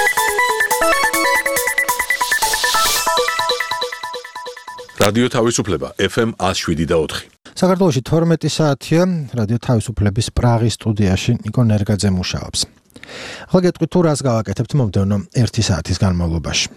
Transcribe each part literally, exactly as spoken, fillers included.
რადიო თავისუფლება ეფ ემ one oh seven და four. საქართველოში თორმეტი საათია რადიო თავისუფლების პრაღის სტუდიაში ნიკო ნერგაძე მუშაობს. ახლა გეტყვით თუ რას გავაკეთებთ მომდევნო ერთი საათის განმავლობაში.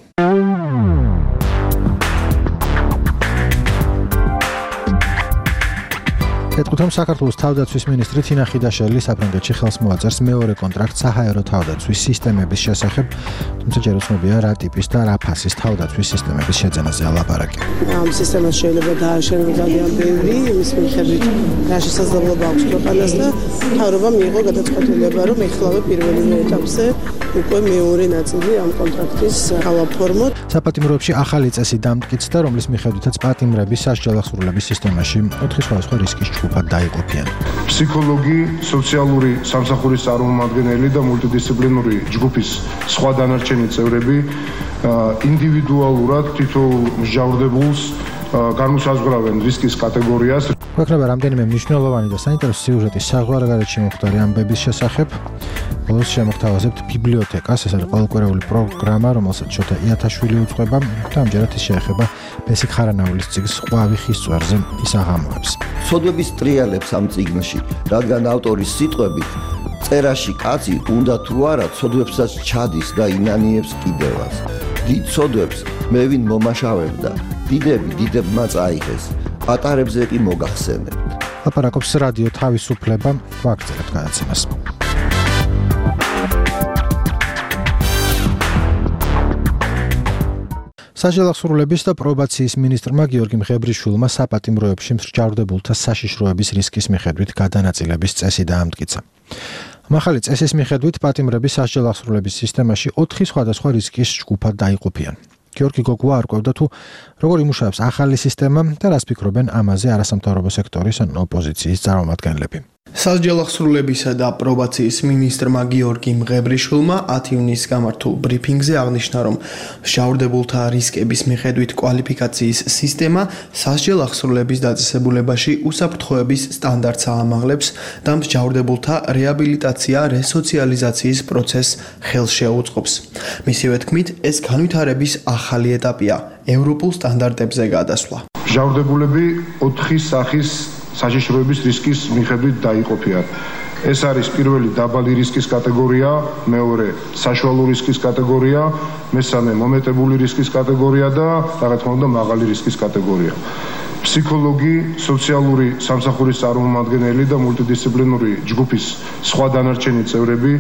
გეტყვით რომ საქართველოს თავდაცვის მინისტრი თინა ხიდაშელი საფრანგეთში ხელს მოაწერს მეორე კონტრაქტს საჰაერო თავდაცვის სისტემების შესახებ, თუმცა ჯერ უცნობია რა ტიპის და რა ფასის თავდაცვის სისტემების შეძენაზე ლაპარაკი. ამ სისტემას შეიძლება დააშენოს ძალიან ბევრი, იმის მიხედვით რა შესაძლებლობა აქვს ქვეყანას და მთავრობამ მიიღო გადაწყვეტილება, რომ ეხლავე პირველივე ეტაპზე უკვე მეორე ნაწილი ამ კონტრაქტის გავაფორმოთ. საპატიმროებში ახალი წესი დამტკიცდა, რომლის მიხედვითაც პატიმრები სასჯელ აღსრულების სისტემაში ოთხი სხვადასხვა რისკის ჯგუფად დაიყოფიან. ფსიქოლოგი, სოციალური სამსახურის წარმომადგენელი და მულტიდისციპლინური ჯგუფის სხვა დანარჩენი წევრები ინდივიდუალურად თითოეულ მსჯავრდებულს განუსაზღვრავენ რისკის კატეგორიას. გვექნება რამდენიმე მნიშვნელოვანი და საინტერესო სიუჟეტი საზღვარგარეთში მომხდარი ამბების შესახებ. ბოლოს შემოგთავაზებთ ბიბლიოთეკას, ეს არის ყოველკვირეული პროგრამა, რომელსაც შოთა იათაშვილი უძღვება და ამჯერად ის შეეხება ბესიკ ხარანაულის წიგნს ყვავი ხის წვერზე ის აღამოებს. ცოდვების ტრიალებს ამ წიგნში, რადგან ავტორის სიტყვებით წერაში კაცი უნდა თუ არა ცოდვებსაც ჩადის და ინანიებს კიდევაც. დიდ ცოდვებს მე ვინ მომაშავებდა, დიდები დიდებმა წაიღეს, პატარებზე კი მოგახსენებთ. ლაპარაკობს რადიო თავისუფლება, ვაგრძელებთ გადაცემას. სასჯელ აღსრულების და პრობაციის მინისტრმა გიორგი მღებრიშვილმა საპატიმროებში მსჯავრდებულთა საშიშროების რისკის მიხედვით გადანაწილების წესი დაამტკიცა. ახალი წესის მიხედვით პატიმრები სასჯელ აღსრულების სისტემაში ოთხი სხვადასხვა რისკის ჯგუფად დაიყოფიან. გიორგი გოგუა არკვევდა თუ როგორ იმუშავებს ახალი სისტემა და რას ფიქრობენ ამაზე არასამთავრობო სექტორის ან ოპოზიციის წარმომადგენლები. სასჯელ აღსრულებისა და პრობაციის მინისტრმა გიორგი მღებრიშვილმა ათი ივნისს გამართულ ბრიფინგზე აღნიშნა, რომ მსჯავრდებულთა რისკების მიხედვით კვალიფიკაციის სისტემა სასჯელ აღსრულების დაწესებულებაში უსაფრთხოების სტანდარტს აამაღლებს და მსჯავრდებულთა რეაბილიტაცია რესოციალიზაციის პროცესს ხელს შეუწყობს. მისივე თქმით, ეს განვითარების ახალი ეტაპია ევროპულ სტანდარტებზე გადასვლა. მსჯავრდებულები ოთხი სახის საშიშროების რისკის მიხედვით დაიყოფიან. ეს არის პირველი დაბალი რისკის კატეგორია, მეორე საშუალო რისკის კატეგორია, მესამე მომეტებული რისკის კატეგორია და რა თქმა უნდა მაღალი რისკის კატეგორია. ფსიქოლოგი, სოციალური სამსახურის წარმომადგენელი და მულტიდისციპლინური ჯგუფის სხვა დანარჩენი წევრები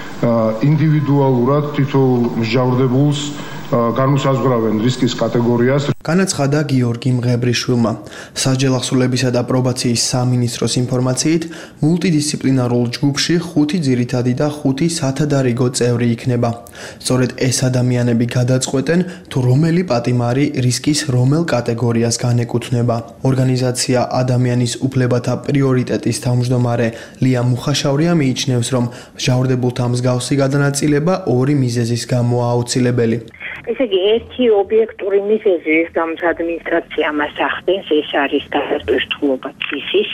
ინდივიდუალურად თითოეულ მსჯავრდებულს განუსაზღვრავენ რისკის კატეგორიას. განაცხადა გიორგი მღებრიშვილმა. სასჯელ აღსრულებისა და პრობაციის სამინისტროს ინფორმაციით, მულტიდისციპლინარულ ჯგუფში ხუთი ძირითადი და ხუთი სათადარიგო წევრი იქნება. სწორედ ეს ადამიანები გადაწყვეტენ, თუ რომელი პატიმარი რისკის რომელ კატეგორიას განეკუთვნება. ორგანიზაცია ადამიანის უფლებათა პრიორიტეტის თავმჯდომარე ლია მუხაშავრია მიიჩნევს, რომ მსჯავრდებულთა მსგავსი გადანაწილება ორი მიზეზის გამო აუცილებელი. ესე იგი, ერთი ობიექტური მიზეზი, რის გამოც ადმინისტრაცია მას ახდენს, ეს არის გადატვირთულობა ცისის.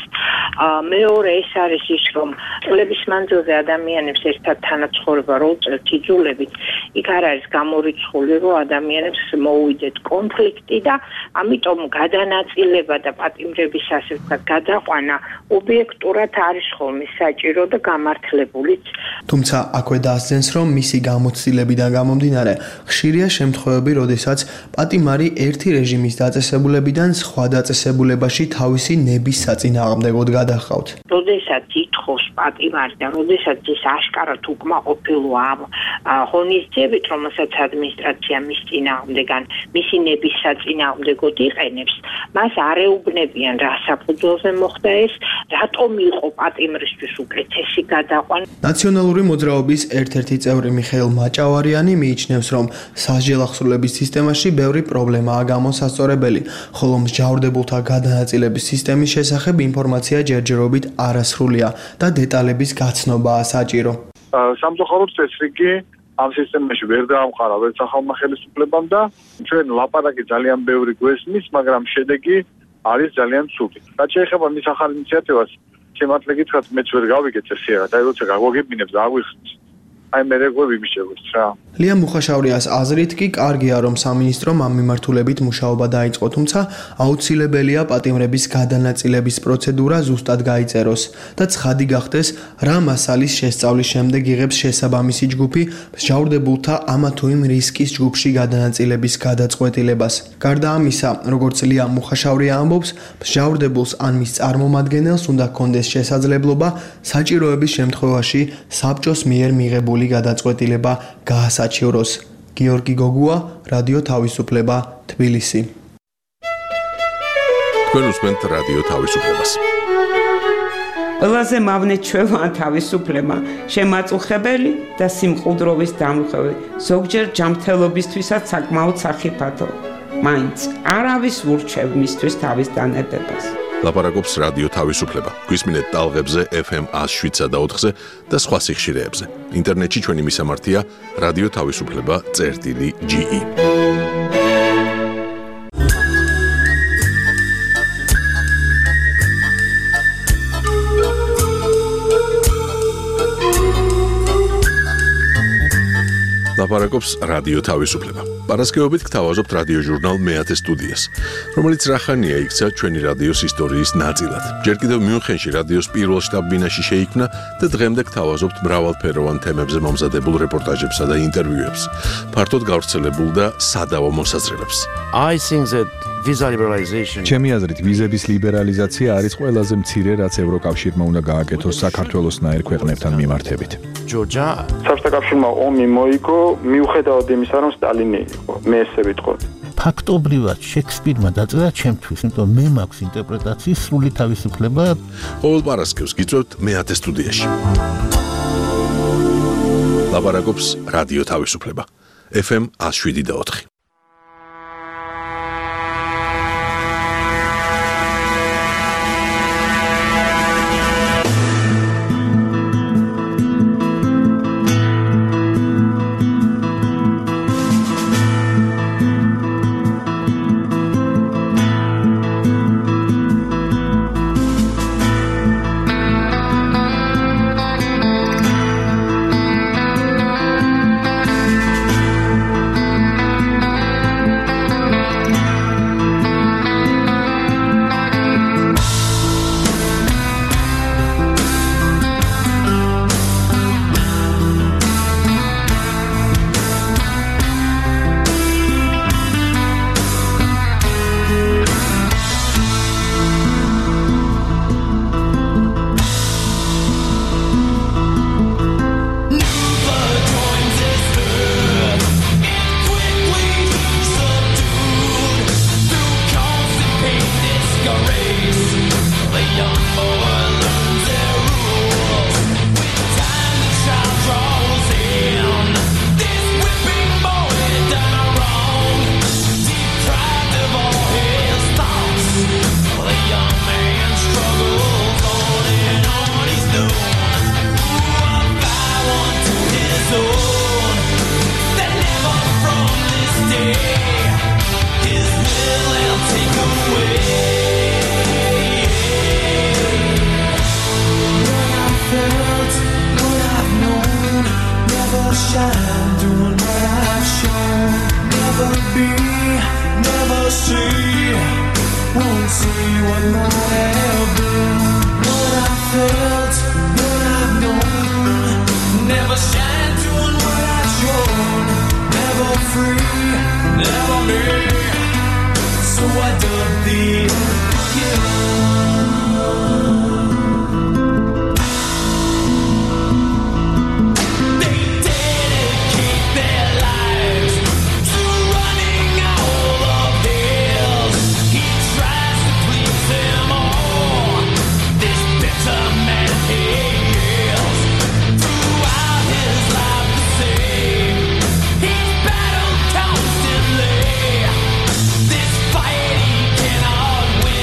მეორე ეს არის ის, რომ წლების მანძილზე ადამიანებს ერთად თანაცხოვრება რო უწევთ იძულებით, იქ არ არის გამორიცხული, რომ ადამიანებს მოუვიდეთ კონფლიქტი და ამიტომ გადანაწილება და პატიმრების ასე ვთქვათ გადაყვანა ობიექტურად არის ხოლმე საჭირო და გამართლებულიც. თუმცა აქვე დასძენს, რომ მისი გამოცდილებიდან გამომდინარე, ხშირია შემთხვევები, როდესაც პატიმარი ერთი რეჟიმის დაწესებულებიდან სხვა დაწესებულებაში თავისი ნების საწინააღმდეგოდ გადახავთ. როდესაც ითხოვს პატიმარი და როდესაც ის აშკარად უკმაყოფილოა ამ ღონისძიებით, რომელსაც ადმინისტრაცია მის წინააღმდეგან მისი ნების საწინააღმდეგოდ იყენებს, მას არ ეუბნებიან რა საფუძველზე მოხდა ეს, რატომ იყო პატიმრისთვის უკეთესი გადაყვანა. ნაციონალური მოძრაობის ერთ-ერთი წევრი მიხეილ მაჭავარიანი მიიჩნევს, რომ სასჯელ აღსრულების სისტემაში ბევრი პრობლემაა გამოსასწორებელი, ხოლო მსჯავრდებულთა გადანაწილების სისტემის შესახებ ინფორმაცია ჯერჯერობით არასრულია და დეტალების გაცნობაა საჭირო. სამწუხაროდ წესრიგი ამ სისტემაში ვერ დაამყარა ვერც ახალმა ხელისუფლებამ და ჩვენ ლაპარაკი ძალიან ბევრი გვესმის, მაგრამ შედეგი არის ძალიან ცუდი. რაც შეეხება მის ახალ ინიციატივას, შემართლე გითხრათ, მეც ვერ გავიგეთ ეს სიერად, აი როცა გაგვაგებინებს და აღვიხსნის. აი მე რეგვები მიშევებს რა. ლია მუხაშავრიას აზრით კი კარგია, რომ სამინისტრომ ამ მიმართულებით მუშაობა დაიწყო, თუმცა აუცილებელია პატიმრების გადანაწილების პროცედურა ზუსტად გაიწეროს და ცხადი გახდეს, რა მასალის შესწავლის შემდეგ იღებს შესაბამისი ჯგუფი მსჯავრდებულთა ამა თუ იმ რისკის ჯგუფში გადანაწილების გადაწყვეტილებას. გარდა ამისა, როგორც ლია მუხაშავრია ამბობს, მსჯავრდებულს ან მის წარმომადგენელს უნდა ჰქონდეს შესაძლებლობა საჭიროების შემთხვევაში საბჭოს მიერ მიღებული გადაწყვეტილება გაასაჩივროს. გიორგი გოგუა, რადიო თავისუფლება, თბილისი. თქვენ უსმენთ რადიო თავისუფლებას. ყველაზე მავნე ჩვევა თავისუფლება, შემაწუხებელი და სიმყუდროვის დამხევი, ზოგჯერ ჯანმრთელობისთვისაც საკმაოდ სახიფათო. მაინც არავის ურჩევ მისთვის თავის დანებებას. ლაპარაკობს რადიო თავისუფლება. გვისმინეთ ტალღებზე ეფ ემ one oh seven და ოთხზე და სხვა სიხშირეებზე. ინტერნეტში ჩვენი მისამართია რადიო თავისუფლება წერტილი ჯი ი. ლაპარაკობს რადიო თავისუფლება. პარასკევობით გთავაზობთ რადიო ჟურნალ მეათე სტუდიას, რომელიც რახანია იქცა ჩვენი რადიოს ისტორიის ნაწილად. ჯერ კიდევ მიუნხენში რადიოს პირველ შტაბ-ბინაში შეიქმნა და დღემდე გთავაზობთ მრავალფეროვან თემებზე მომზადებულ რეპორტაჟებსა და ინტერვიუებს, ფართოდ გავრცელებულ და სადავო მოსაზრებებს. I think that visa liberalization ჩემი აზრით ვიზების ლიბერალიზაცია არის ყველაზე მცირე, რაც ევროკავშირმა უნდა გააკეთოს საქართველოსნაირ ქვეყნებთან მიმართებით. Georgia საბჭოთა კავშირმა ომი მოიგო მიუხედავად იმისა, რომ სტალინი იყო. მე ესე ვიტყოდი. ფაქტობრივად შექსპირმა დაწერა ჩემთვის, იმიტომ მე მაქვს ინტერპრეტაციის სრული თავისუფლება. ყოველ პარასკევს გიწევთ მეათე სტუდიაში. ლაპარაკობს რადიო თავისუფლება. ეფ ემ one oh seven და ოთხი. This fight he cannot win.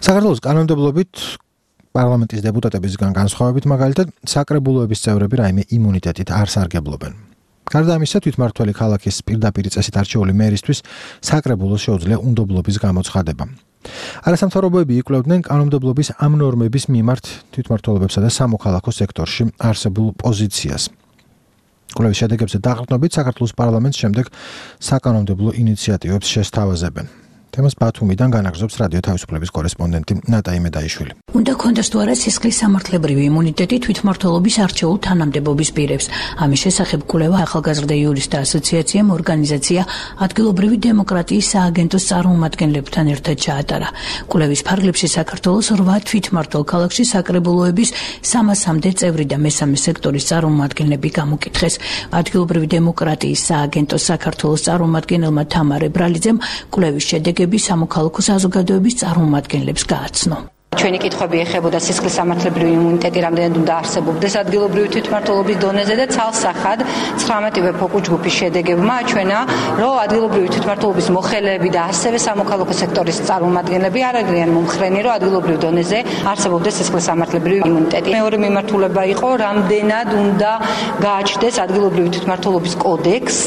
საქართველოს კანონმდებლობით პარლამენტის დეპუტატებისგან განსხვავებით მაგალითად საკრებულოების წევრები რაიმე იმუნიტეტით არ სარგებლობენ. გარდა ამისა, თვითმმართველი ქალაქის პირდაპირ წესით არჩეული მერისთვის საკრებულოს შეუძლია უნდობლობის გამოცხადება. არასამთავრობოები იკვლევდნენ კანონმდებლობის ამ ნორმების მიმართ თვითმმართველობებსა და სამოქალაქო სექტორში არსებულ პოზიციას. კვლევის შედეგებზე დაყრდნობით საქართველოს პარლამენტს შემდეგ საკანონმდებლო ინიციატივებს შესთავაზებენ. თემას ბათუმიდან განაგრძობს რადიო თავისუფლების კორესპონდენტი ნატაი მედაიშვილი. უნდა კონდეს თუ არა სისხლის სამართლებრივი იმუნიტეტი თვითმმართველობის არჩეულ თანამდებობის პირებს. ამის შესახებ კვლევა ახალგაზრდა იურისტთა ასოციაციამ ორგანიზაცია ადგილობრივი დემოკრატიის სააგენტოს წარმომადგენლებთან ერთად ჩაატარა. კვლევის ფარგლებში საქართველოს რვა თვითმმართველ ქალაქში საკრებულოების სამასამდე წევრი და მესამე სექტორის წარმომადგენლები გამოკითხეს. ადგილობრივი დემოკრატიის სააგენტოს საქართველოს წარმომადგენელმა თამარ ებრალიძემ კვლევის შედეგები სამოქალაქო საზოგადოების წარმომადგენლებს გააცნო. ჩვენი კითხვები ეხებოდა სისხლის სამართლებრივი იმუნიტეტი რამდენად უნდა არსებობდეს ადგილობრივი თვითმმართველობის დონეზე და ცალსახად ცხრამეტივე ფოკუს ჯგუფის შედეგებმა აჩვენა, რომ ადგილობრივი თვითმმართველობის მოხელეები და ასევე სამოქალაქო სექტორის წარმომადგენლები არ არიან მომხრენი, რომ ადგილობრივ დონეზე არსებობდეს სისხლის სამართლებრივი იმუნიტეტი. მეორე მიმართულება იყო, რამდენად უნდა გააჩნდეს ადგილობრივი თვითმმართველობის კოდექსს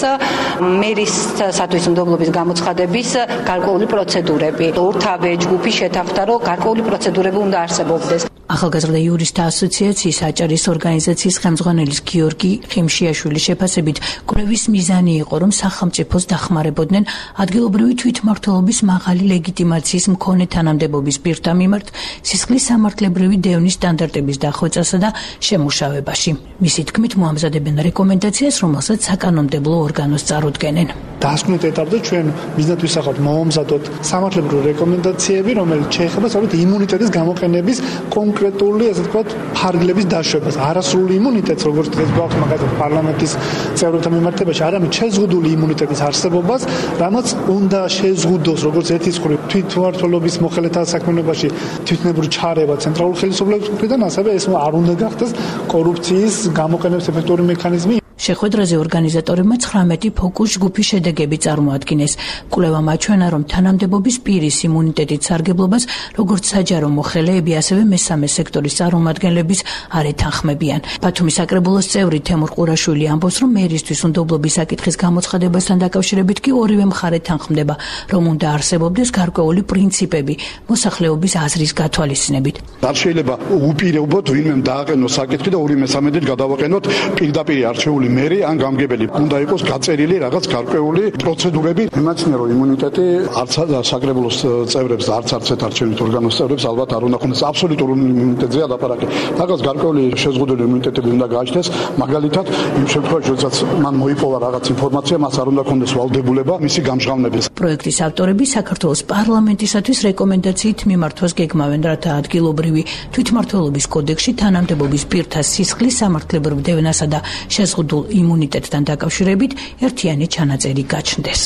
მერისათვის უნდობლობის გამოცხადების გარკვეული პროცედურები. ორთავე ჯგუფი შეთანხმდა, რომ გარკვეული პროცედურები უნდა არსებობდეს. ახალგაზრდა იურისტთა ასოციაციის აჭარის ორგანიზაციის ხელმძღვანელის გიორგი ხიმშიაშვილის შეფასებით კვლევის მიზანი იყო, რომ სახელმწიფოს დახმარებოდნენ ადგილობრივი თვითმმართველობის მაღალი ლეგიტიმაციის მქონე თანამდებობის პირთა მიმართ სისხლის სამართლებრივი დევნის სტანდარტების დახვეწასა და შემუშავებაში. მისი თქმით, მოამზადებენ რეკომენდაციას, რომელსაც საკანონმდებლო ორგანოს წარუდგენენ. დასკვნით ეტაპზე ჩვენ მიზნად ვისახავთ მომამზადოთ სამართლებრივი რეკომენდაციები, რომელიც შეეხება სწორედ იმუნიტეტის გამოყენების კონკრეტული, ასე ვთქვათ, ფარგლების დაშვებას. არასრული იმუნიტეტს, როგორც დღეს გვაქვს მაგალითად პარლამენტის წევრთა მიმართებაში, არამედ შეზღუდული იმუნიტეტის არსებობას, რამაც უნდა შეზღუდოს, როგორც ერთის მხრივ თვითმმართველობის მოხელეთა საქმიანობაში თვითნებური ჩარევა ცენტრალური ხელისუფლების მხრიდან, ასევე ეს არ უნდა გახდეს კორუფციის გამოყენების ეფექტური მექანიზმი. შეხვედრაზე ორგანიზატორებმა ცხრამეტი ფოკუს ჯგუფის შედეგები წარმოადგინეს. კვლევამ აჩვენა, რომ თანამდებობის პირის იმუნიტეტით სარგებლობას როგორც საჯარო მოხელეები, ასევე მესამე სექტორის წარმომადგენლების არ ეთანხმებიან. ბათუმის საკრებულოს წევრი თემურ ყურაშვილი ამბობს, რომ მერისთვის უნდობლობის საკითხის გამოცხადებასთან დაკავშირებით კი ორივე მხარე ეთანხმდება, რომ უნდა არსებობდეს გარკვეული პრინციპები მოსახლეობის აზრის გათვალისწინებით. არ შეიძლება უპირობოდ ვინმე დააყენოს საკითხი და ორი მესამედით გადავაყენოთ პირდაპირ არჩეული მერი ან გამგებელი. უნდა იყოს გაწერილი რაღაც გარკვეული პროცედურები. იმაჩნია, რომ იმუნიტეტი არც საკრებულოს წევრებს, არც არცეთ არჩევნით ორგანოს წევრებს ალბათ არ უნდა ქონდეს აბსოლუტური იმუნიტეტზეა ლაპარაკი. რაღაც გარკვეული შეზღუდული იმუნიტეტები უნდა გააჩნდეს. მაგალითად, იმ შემთხვევაში, როდესაც მან მოიპოვა რაღაც ინფორმაცია, მას არ უნდა ქონდეს ვალდებულება მისი გამჟღავნების. პროექტის ავტორები საქართველოს პარლამენტისათვის რეკომენდაციით მიმართვას გეგმავენ, რათა ადგილობრივი თვითმმართველობის კოდექსში თანამდებობის პირთა სისხლის სამართლებრივ დევნასა და შეზღუდულ იმუნიტეტთან დაკავშირებით ერთიანი ჩანაწერი გაჩნდეს.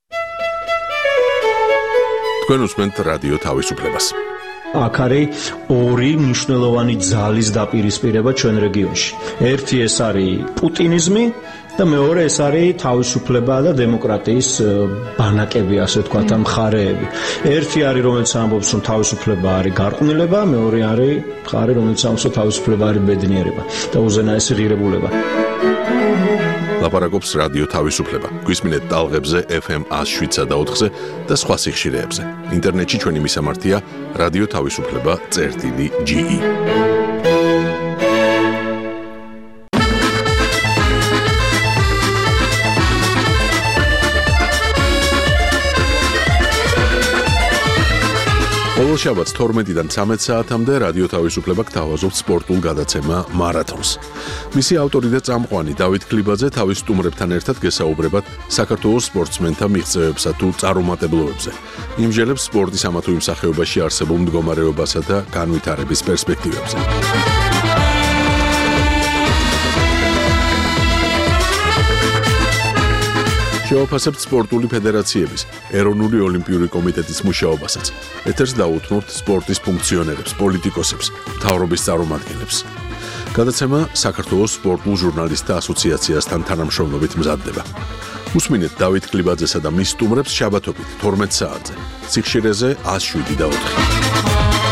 თქვენ უსმენთ რადიო თავისუფლებას. აქ არის ორი მნიშვნელოვანი ძალის დაპირისპირება ჩვენ რეგიონში. ერთი ეს არის პუტინიზმი და მეორე ეს არის თავისუფლება და დემოკრატიის ბანაკები, ასე ვთქვათ, მხარეები. ერთი არის, რომელიც ამბობს, რომ თავისუფლება არის გარყვნილება, მეორე არის მხარე, რომელიც ამბობს, რომ თავისუფლება არის ბედნიერება და უზენაესი ღირებულება. ლაპარაკობს რადიო თავისუფლება. გვისმინეთ ტალღებზე ეფ ემ ას შვიდსა და ოთხზე და სხვა სიხშირეებზე. ინტერნეტში ჩვენი მისამართია რადიო თავისუფლება წერტილი ჯი ი. ყოველ შაბათს თორმეტიდან ცამეტ საათამდე რადიო თავისუფლება გთავაზობთ სპორტულ გადაცემა მარათონს. მისი ავტორი და წამყვანი დავით ქლიბაძე თავის სტუმრებთან ერთად გესაუბრებათ საქართველოს სპორტსმენთა მიღწევებსა თუ წარუმატებლობებზე. იმჟელებს სპორტის ამა თუ იმ სახეობაში არსებულ მდგომარეობასა და განვითარების პერსპექტივებზე. შევაფასებთ სპორტული ფედერაციების, ეროვნული ოლიმპიური კომიტეტის მუშაობასაც. ეთერს დაუთმობთ სპორტის ფუნქციონერებს, პოლიტიკოსებს, მთავრობის წარმომადგენლებს. გადაცემა საქართველოს სპორტულ ჟურნალისტთა ასოციაციასთან თანამშრომლობით მზადდება. უსმინეთ დავით ქლიბაძესა და მის სტუმრებს შაბათობით თორმეტ საათზე. სიხშირეზე ას შვიდი და ოთხი.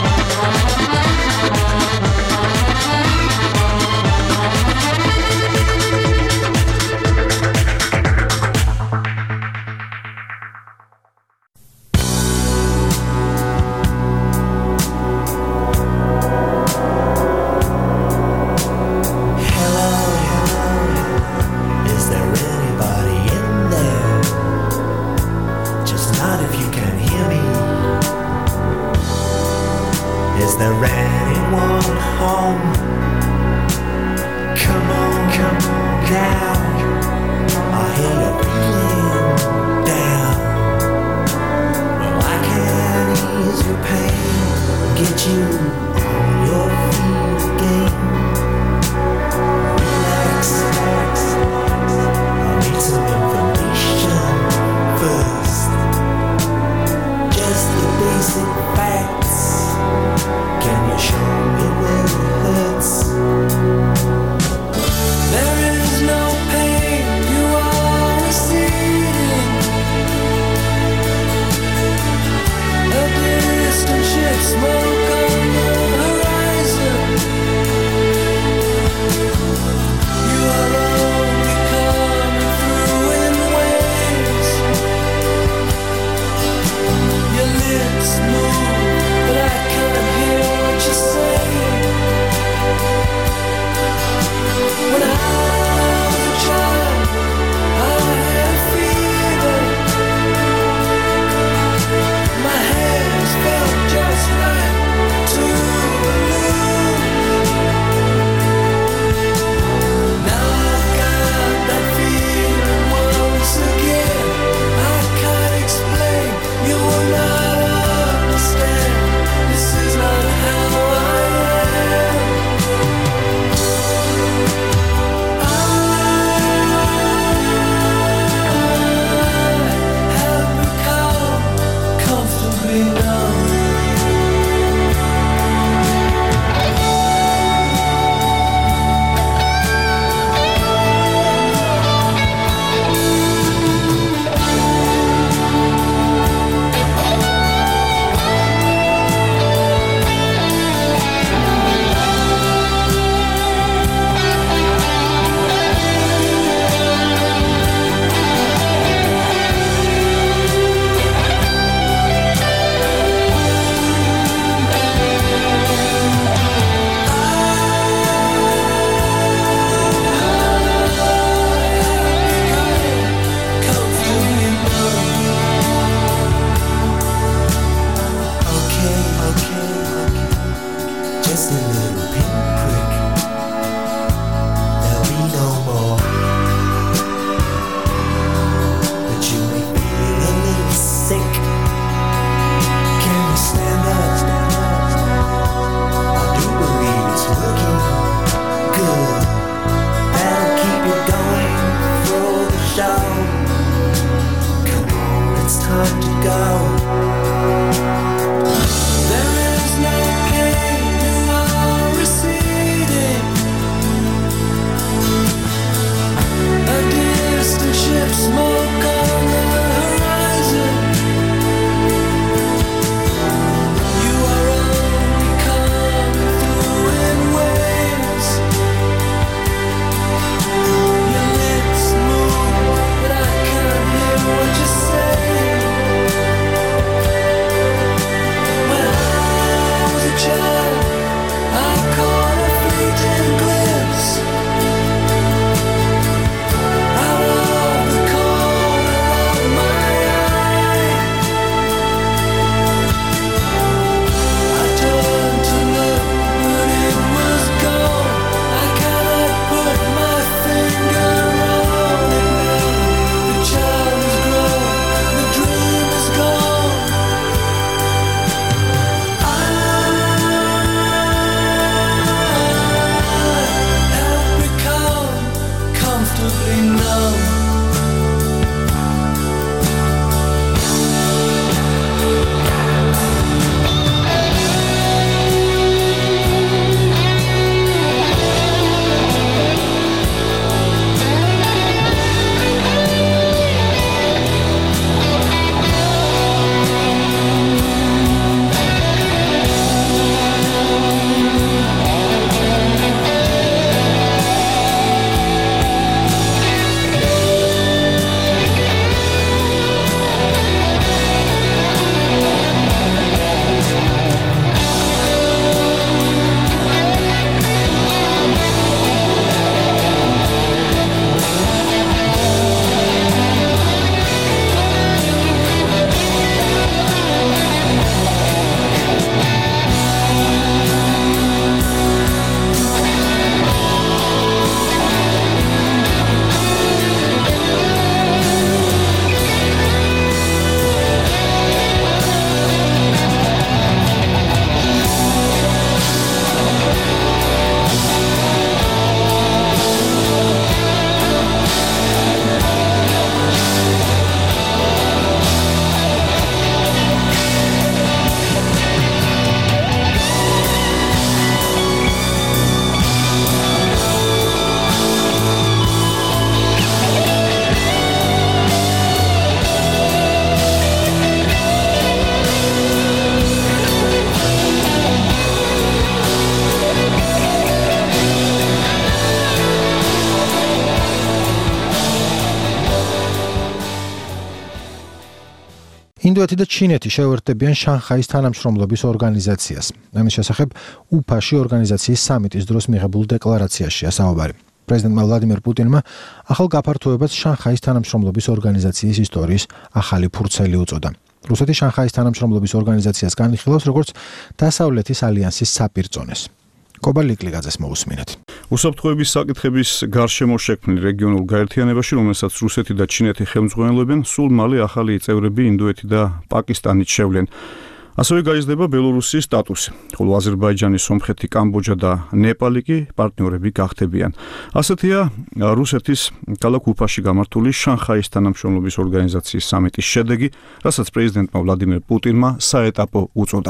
ინდოეთი და ჩინეთი შეუერთდებიან შანხაის თანამშრომლობის ორგანიზაციას. ამის შესახებ უფაში ორგანიზაციის სამიტის დროს მიღებულ დეკლარაციაშია საუბარი. პრეზიდენტმა ვლადიმერ პუტინმა ახალ გაფართოებას შანხაის თანამშრომლობის ორგანიზაციის ისტორიის ახალი ფურცელი უწოდა. რუსეთი შანხაის თანამშრომლობის ორგანიზაციას განიხილავს როგორც დასავლეთის ალიანსის საპირწონეს. კობა ლიკლიგაძეს მოусმინეთ. უსაფრთხოების საკითხების გარშემო შექმნილ რეგიონულ გაერთიანებაში, რომელსაც რუსეთი და ჩინეთი ხელმძღვანელობენ, სულ მალე ახალი წევრები ინდოეთი და პაკისტანიც შევლენ. ასევე გაიზრდება ბელორუსის სტატუსი, ხოლო აზერბაიჯანი, სომხეთი, კამბოჯა და ნეპალი კი პარტნიორები გახდებიან. ასეთია რუსეთის ქალაქ უფაში გამართული შანხაის თანამშრომლობის ორგანიზაციის სამიტის შედეგი, რასაც პრეზიდენტმა ვლადიმერ პუტინმა საეტაპო უწოდა.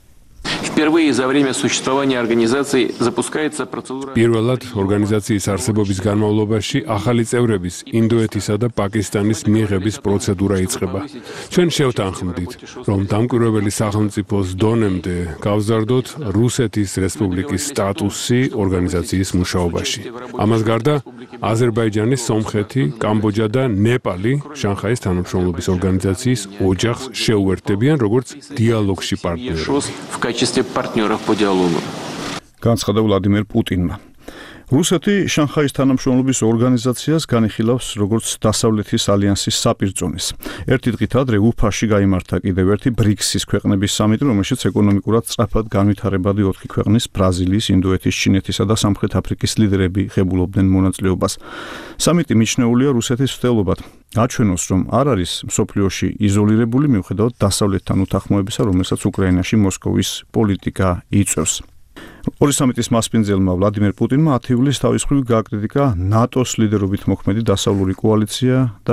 Впервые за время существования организации запускается процедура. Პირველად ორგანიზაციის არსებობის განმავლობაში ახალი წევრების ინდოეთისა და პაკისტანის მიღების პროცედურა იწყება. ჩვენ შევთანხმდით, რომ დამკვირვებელი სახელმწიფოს დონემდე გავზარდოთ რუსეთის რესპუბლიკის სტატუსი ორგანიზაციის მუშაობაში. ამას გარდა აზერბაიჯანი, სომხეთი, კამბოჯა და ნეპალი შანხაის თანამშრომლობის ორგანიზაციის ოჯახს შეუერთდებიან როგორც დიალოგში პარტნიორები. В качестве партнеров по диалогу. განცხადა ვლადიმერ პუტინმა. რუსეთი შანხაის თანამშრომლობის ორგანიზაციას განიხილავს როგორც დასავლეთის ალიანსის საპირწონეს. ერთი დღით ადრე უფაში გაიმართა კიდევ ერთი ბრიქსის ქვეყნების სამიტი, რომელშიც ეკონომიკურად სწრაფად განვითარებადი ოთხი ქვეყნის ბრაზილიის, ინდოეთის, ჩინეთისა და სამხრეთ აფრიკის ლიდერები ღებულობდნენ მონაწილეობას. სამიტი მიჩნეულია რუსეთის მცდელობად აჩვენოს, რომ არ არის მსოფლიოში იზოლირებული მიუხედავად დასავლეთთან უთანხმოებისა, რომელსაც უკრაინაში მოსკოვის პოლიტიკა იწვევს. ორი სამიტის მასპინძელმა ვლადიმერ პუტინმა ათი ივლისს თავის მხრივ გააკრიტიკა ნატოს ლიდერობით მოქმედი დასავლური კოალიცია და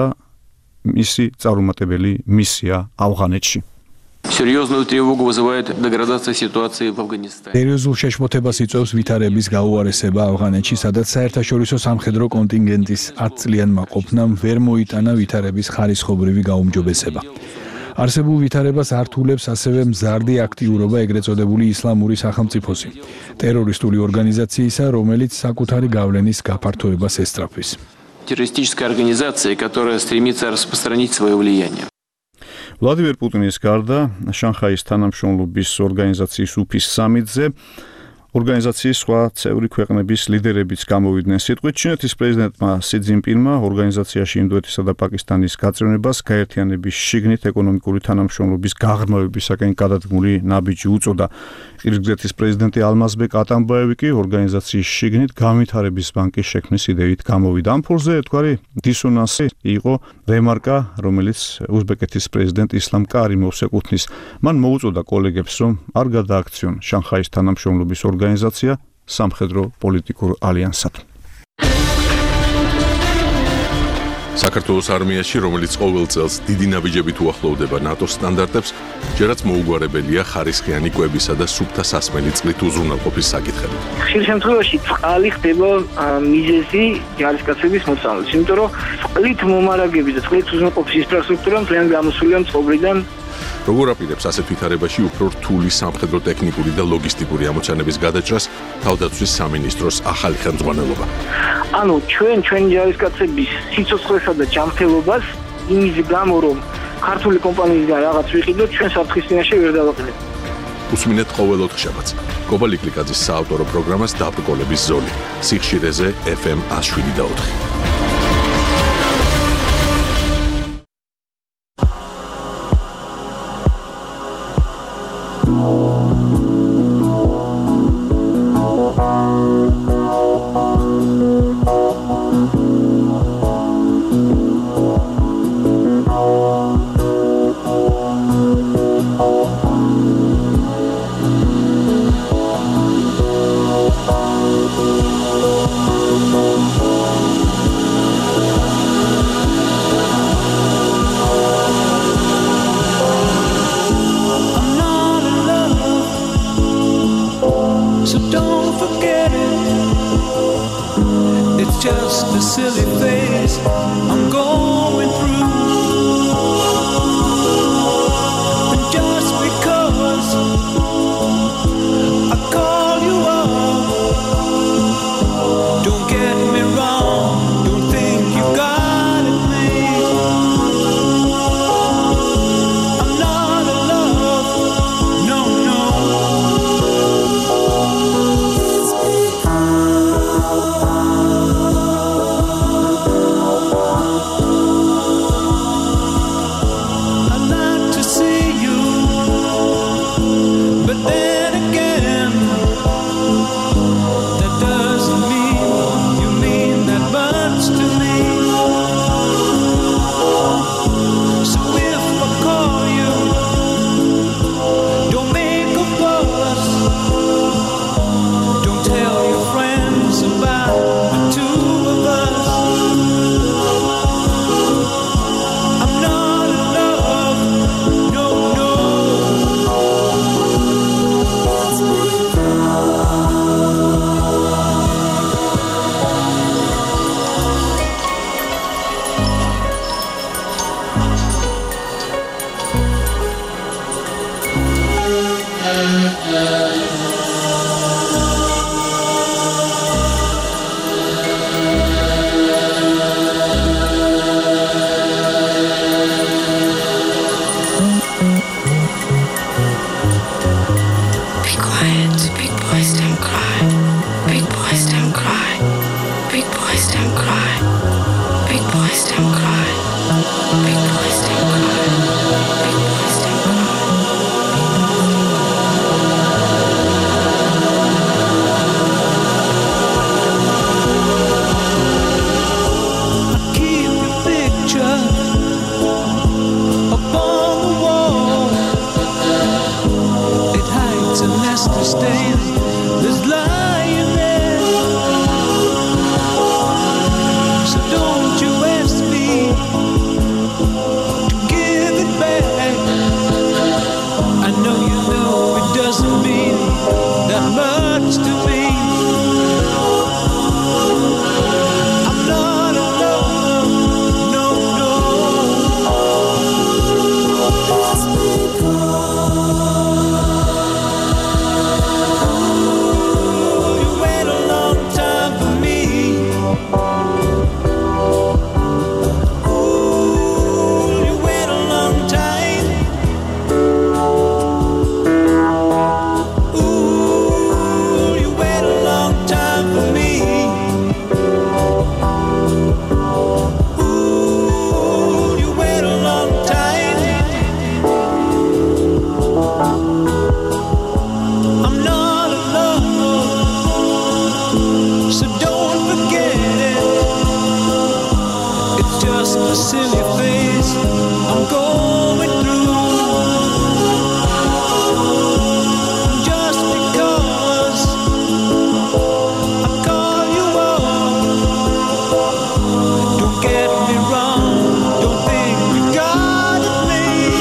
მისი წარუმატებელი მისია ავღანეთში. Серьезную тревогу вызывает деградация ситуации в Афганистане. სერიოზულ შეშფოთებას იწვევს ვითარების გაუარესება ავღანეთში, სადაც საერთაშორისო სამხედრო კონტინგენტის ათ წლიანმა ყოფნამ ვერ მოიტანა ვითარების ხარისხობრივი გაუმჯობესება. არსებულ ვითარებას ართულებს ასევე მზარდი აქტიურობა ეგრეთ წოდებული ისლამური სახელმწიფოსი, ტერორისტული ორგანიზაციისა, რომელიც საკუთარი გავლენის გაფართოებას ესწრაფვის. Террористическая организация, которая стремится распространить свое влияние. ვლადიმერ პუტინის გარდა შანხაის თანამშრომლობის ორგანიზაციის უფის სამიტზე ორგანიზაციის სხვა წევრი ქვეყნების ლიდერებიც გამოვიდნენ სიტყვით. ჩინეთის პრეზიდენტმა სი ძინპინმა ორგანიზაციაში ინდოეთისა და პაკისტანის გაწევნებას გაერთიანების შიგნით ეკონომიკური თანამშრომლობის გაღრმავებისაკენ გადადგმული ნაბიჯი უწოდა. ყირგიზეთის პრეზიდენტი ალმაზბეკ ატამბაევი კი ორგანიზაციის შიგნით განვითარების ბანკის შექმნის იდეით გამოვიდა. ამ ფორზე ერთგვარი დისონანსი იყო რემარკა, რომელიც უზბეკეთის პრეზიდენტ ისლამ კარიმოვს ეკუთვნის. მან მოუწოდა კოლეგებს, რომ არ გადააქციონ შანხაის თანამშრომლობის ორგანიზაცია სამხედრო პოლიტიკურ ალიანსად. საქართველოს არმიაში, რომელიც ყოველ წელს დიდი ნაბიჯებით უახლოვდება ნატოს სტანდარტებს, ჯერაც მოუგვარებელია ხარისხიანი კვებისა და სუფთა სასმელი წყლით უზრუნველყოფის საკითხები. ხშირ შემთხვევაში წყალი ხდება მიზეზი ჯარისკაცების მოწამვლის, იმიტომ რომ წყლით მომარაგების და წყლით უზრუნველყოფის ინფრასტრუქტურა მთლიან გამოსულია წყობრიდან. როგორ აპირებს ასეთ ვითარებაში უფრო რთული სამხედრო ტექნიკური და ლოგისტიკური ამოცანების გადაჭრას თავდაცვის სამინისტროს ახალი ხელმძღვანელობა? ანუ ჩვენ ჩვენი ჯარისკაცების სიცოცხლესა და ჯანმრთელობას იმის გამო რომ ქართული კომპანიისგან რაღაც ვიყიდოთ, ჩვენ საფრთხის წინაშე ვერ დავაყენებთ. უსმინეთ ყოველ ოთხშაბათს კობა ლიკლიკაძის საავტორო პროგრამას დაბრკოლების ზოლი სიხშირეზე ეფ ემ εκατო შვიდ და ოთხი. I'm really face I'm going through. Just because I call you up, don't get me wrong, don't think you got it made.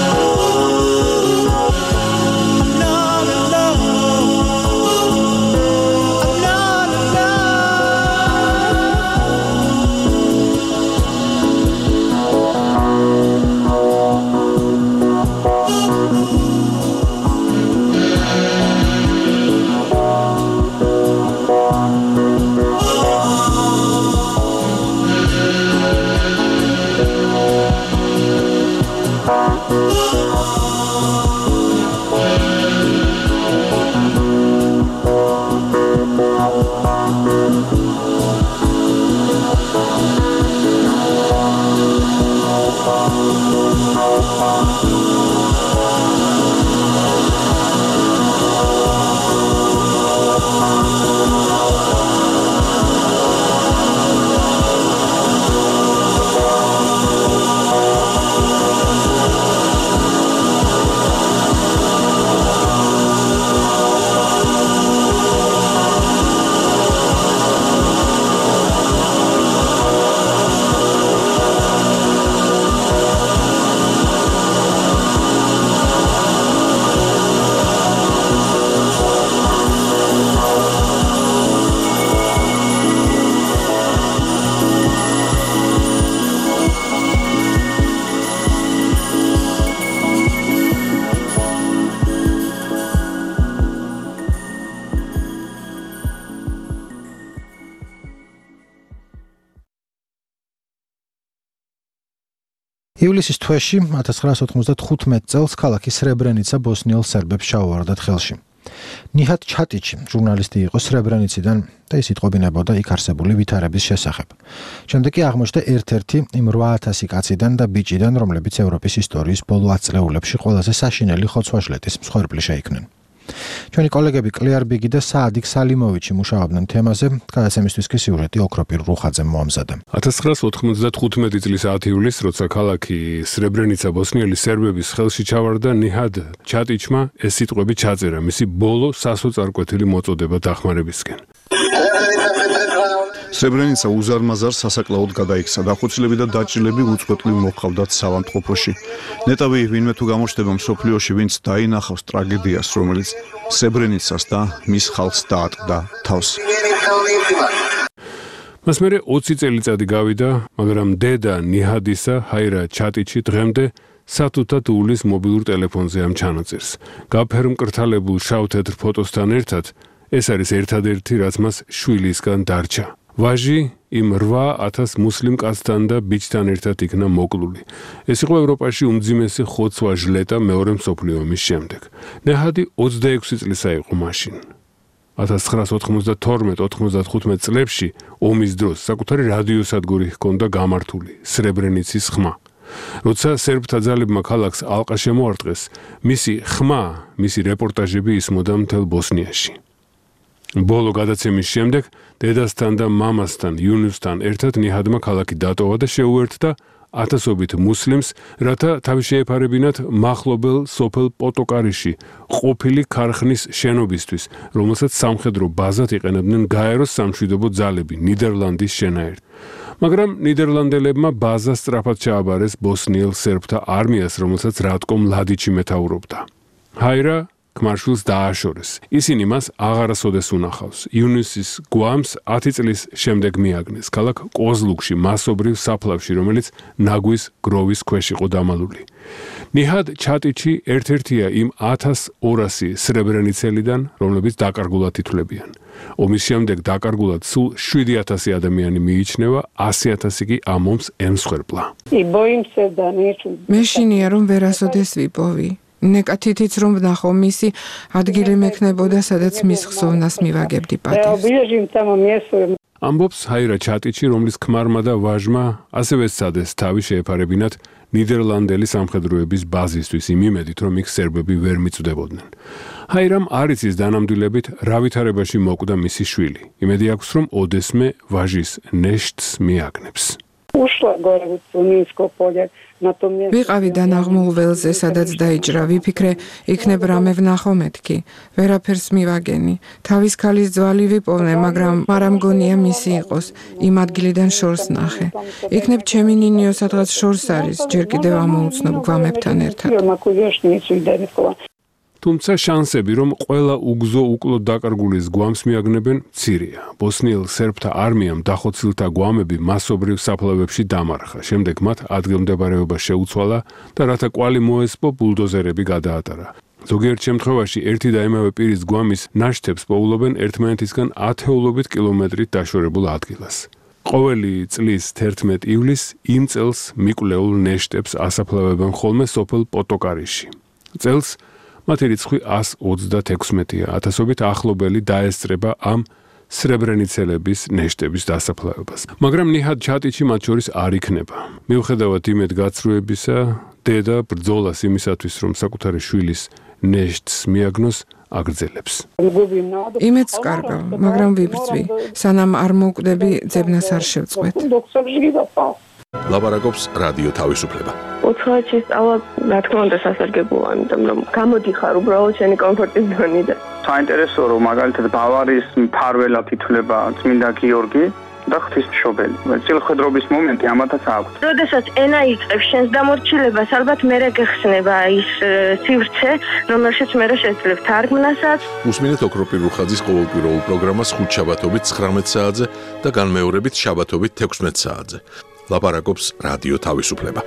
I'm not in love, I'm not in ივლისის თვეში ათას ცხრაასი ოთხმოცდათხუთმეტ წელს ქალაქი სრებრენიცა ბოსნიელ სერბებს ჩაუვარდათ ხელში. ნიჰად ჩატიჩი ჟურნალისტი იყო სრებრენიციდან და ის იტყობინებოდა იქ არსებული ვითარების შესახებ. შემდეგ კი აღმოჩნდა ერთ-ერთი იმ რვა ათასი კაციდან და ბიჭიდან, რომლებიც ევროპის ისტორიის ბოლო ათ წლეულებში ყველაზე საშინელი ხოცვა-ჟლეტის მსხვერპლი შეიქმნენ. ჩვენი კოლეგები კლიარბიგი და საადიქ სალიმოვიჩი მუშაობდნენ თემაზე, გადაცემისთვის კი სიუჟეტი ოქროპირ რუხაძემ მოამზადა. ათას ცხრაასი ოთხმოცდათხუთმეტი წლის ათი ივლისს, როცა ქალაქი სრებრენიცა ბოსნიელი სერბების ხელში ჩავარდა, ნიჰად ჩატიჩმა ეს სიტყვები ჩაწერა მისი ბოლო სასოწარკვეთილი მოწოდება დახმარებისკენ. სრებრენიცა უზარმაზარ სასაკლაოდ გადაიქცა, დახოცილები და დაჭრილები უწყვეტლივ მოჰყავდათ სავანტყოფოში. ნეტავი ვინმე თუ გამოჩნდება მსოფლიოში, ვინც დაინახავს ტრაგედიას, რომელიც სრებრენიცას და მის ხალხს დაატყდა თავს. მას მერე ოცი წელიწადი გავიდა, მაგრამ დედა ნიჰადისა, ჰაირა ჩატიჩი დღემდე სათუთად უვლის მობილურ ტელეფონზე ამ ჩანაწერს. გაფერმკრთალებულ შავ-თეთრ ფოტოსთან ერთად ეს არის ერთადერთი, რაც მას შვილისგან დარჩა. ვაჟი იმ რვა ათას მუსლიმ კაცთან და ბიჭთან ერთად იქნა მოკლული. ეს იყო ევროპაში უმძიმესი ხოცვა-ჟლეტა მეორე მსოფლიო ომის შემდეგ. ნეჰადი ოცდაექვსი წლისა იყო მაშინ. ათას ცხრაასი ოთხმოცდათორმეტ ოთხმოცდათხუთმეტ წლებში ომის დროს საკუთარი რადიოსადგური ჰქონდა გამართული, სრებრენიცის ხმა. როცა სერბთა ძალებმა ქალაქს ალყა შემოარტყეს, მისი ხმა, მისი რეპორტაჟები ისმოდა მთელ ბოსნიაში. ბოლო გადაცემის შემდეგ დედასთან და მამასთან, იუნუსთან ერთად ნიჰადმა ქალაქი დატოვა და შეუერთდა ათასობით მუსლიმს, რათა თავი შეეფარებინათ მახლობელ სოფელ პოტოკარიში ყოფილი ქარხნის შენობისთვის, რომელსაც სამხედრო ბაზად იყენებდნენ გაეროს სამშვიდობო ძალები ნიდერლანდის შენაერთ. მაგრამ ნიდერლანდელებმა ბაზა სწრაფად ჩააბარეს ბოსნიელ სერბთა არმიას, რომელსაც რატკო მლადიჩი მეთაურობდა. ჰაირა ქმარშვილს დააშორეს. ისინი მას აღარასოდეს უნახავს. იუნუსის გვამს ათი წლის შემდეგ მიაგნეს ქალაქ კოზლუქში მასობრივ საფლავში, რომელიც ნაგვის გროვის ქვეშ იყო დამალული. ნიჰად ჩატიჩი ერთ-ერთია იმ ათას ორასი სრებრენიცელიდან, რომლებიც დაკარგულად ითვლებიან. ომის შემდეგ დაკარგულად სულ შვიდი ათასი ადამიანი მიიჩნევა, ასი ათასი კი ამ ომს ემსხვერპლა. მე შინია რომ ვერასოდეს ვიპოვი. ნეკათითიც რომ ვნახო მისი ადგილი მექნებოდა, სადაც მის ხსოვნას მივაგებდი პატივს. ამბობს ჰაირა ჩატიჩი, რომლის ქმარმა და ვაჟმა ასევე სცადეს თავი შეეფარებინათ ნიდერლანდელი სამხედროების ბაზისთვის იმ იმედით, რომ იქ სერბები ვერ მიწვდებოდნენ. ჰაირამ არ იცის დანამდვილებით რა ვითარებაში მოკვდა მისი შვილი. იმედი აქვს, რომ ოდესმე ვაჟის ნეშტს მიაგნებს. უშლა gore u Minsko polje. ვიყავი დანაღმულ ველზე, სადაც დაიჭრა, ვიფიქრე, იქნებ რამე ვნახო მეთქი. ვერაფერს მივაგენი. თავის ქალის ძვალი ვიპოვნე, მაგრამ არა მგონია მისი იყოს. იმ ადგილიდან შორს ნახე. იქნებ ჩემი ნინიო სადღაც შორს არის, ჯერ კიდევ ამოუცნობ გვამებთან ერთად. თუმცა შანსები, რომ ყველა უგზო უკლოდ დაკარგულის გვამს მიაგნებენ, მცირეა. ბოსნიელ სერბთა არმიამ დახოცილთა გვამები მასობრივ საფლავებში დამარხა. შემდეგ მათ ადგილმდებარეობა შეუცვალა და რათა კვალი მოესპო, ბულდოზერები გადაატარა. ზოგიერთ შემთხვევაში ერთი და იმავე პირის გვამის ნაშთებს პოულობენ ერთმანეთისგან ათეულობით კილომეტრით დაშორებულ ადგილას. ყოველი წლის თერთმეტ ივლისს იმ წელს მიკვლეულ ნეშტებს ასაფლავებენ ხოლმე სოფელ პოტოკარიში. წელს მათი რიცხვი ასს ოცდათექვსმეტია, ათასობით ახლობელი დაესწრება ამ სრებრენიცელების ნეშტების დასაფლავებას. მაგრამ ნიჰად ჩატიჩი მათ შორის არ იქნება. მიუხედავად იმედ გაცრუებისა, დედა ბრძოლას იმისათვის, რომ საკუთარი შვილის ნეშტს მიაგნოს, აგრძელებს. იმედს კარგავ, მაგრამ ვიბრძვი. სანამ არ მოვკვდები, ძებნას არ შევწყვეტ. ლაპარაკობს რადიო თავისუფლება. უცხოეთში სწავლა, რა თქმა უნდა, სასარგებლოა, იმიტომ რომ გამოდიხარ უბრალოდ შენი კომფორტის ზონიდან. საინტერესოა, რომ მაგალითად ბავარიის მფარველად ითვლება წმინდა გიორგი და ღვთისმშობელი. წილხედრობის მომენტი ამათაც აქვს. როდესაც ენა იწყებს შენს დამორჩილებას, ალბათ მერე გეხსნება ის სივრცე, რომელშიც მერე შეძლებ თარგმნასაც. უსმინეთ ოქროპირ რუხაძის ყოველკვირეულ პროგრამას ხუთ შაბათობით ცხრამეტ საათზე და განმეორებით შაბათობით თექვსმეტ საათზე. ლაპარაკობს რადიო თავისუფლება.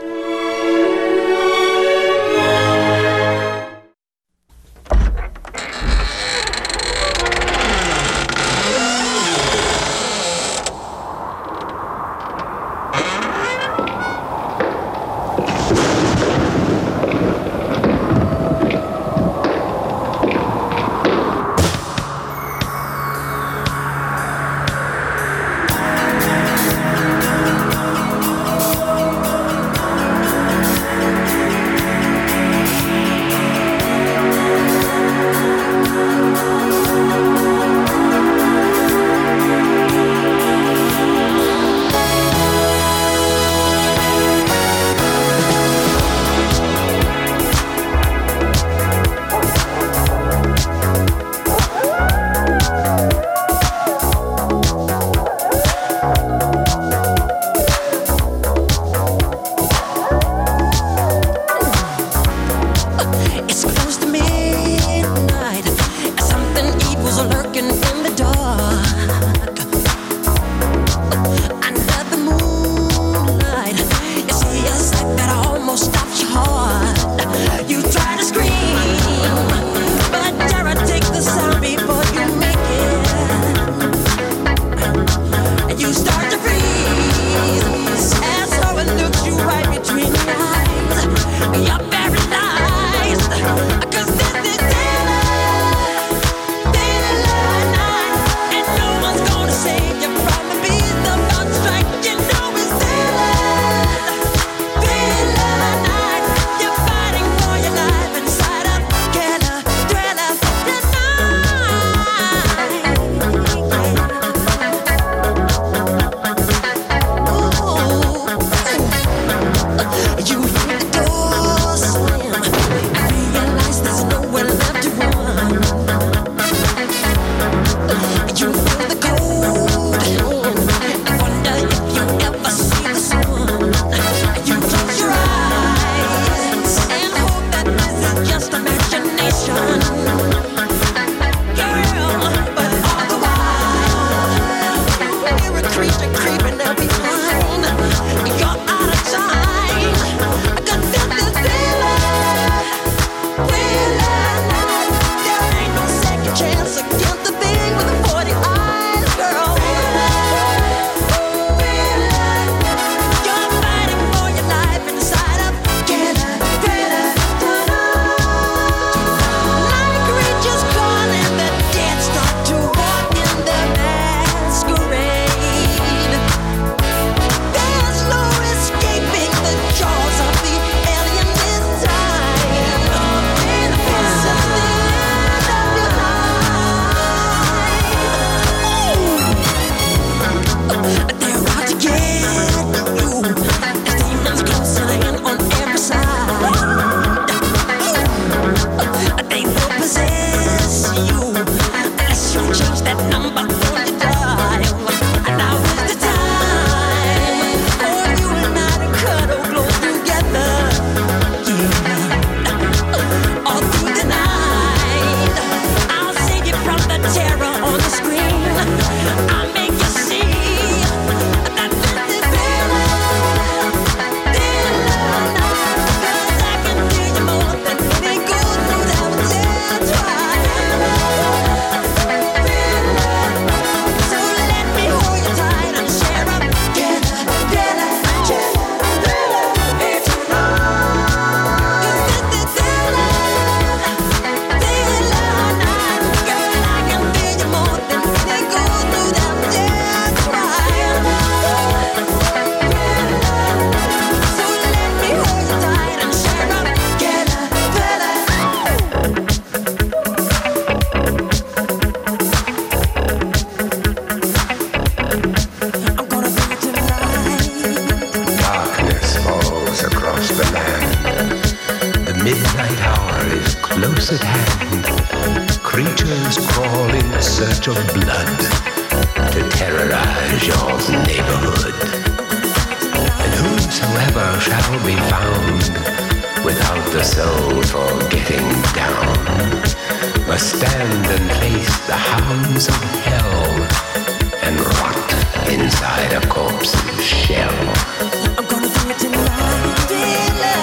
prosper land. The midnight hour is close at hand. Creatures crawl in search of blood to terrorize your neighborhood. And whosoever shall be found without the soul for getting down must stand and face the hounds of hell and rot inside a corpse's shell. I'm gonna do it tonight, dealer.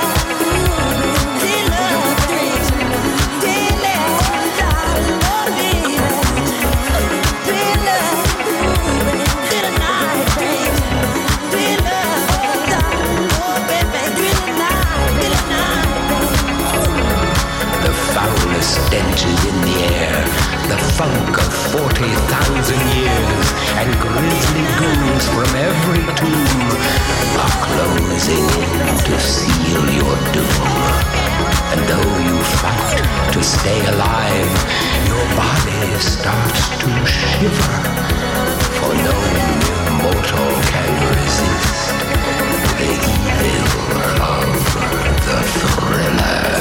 Stenches in the air, the funk of forty thousand years, and grisly ghouls from every tomb are closing in to seal your doom. And though you fight to stay alive, your body starts to shiver, for no mortal can resist the evil of the thriller.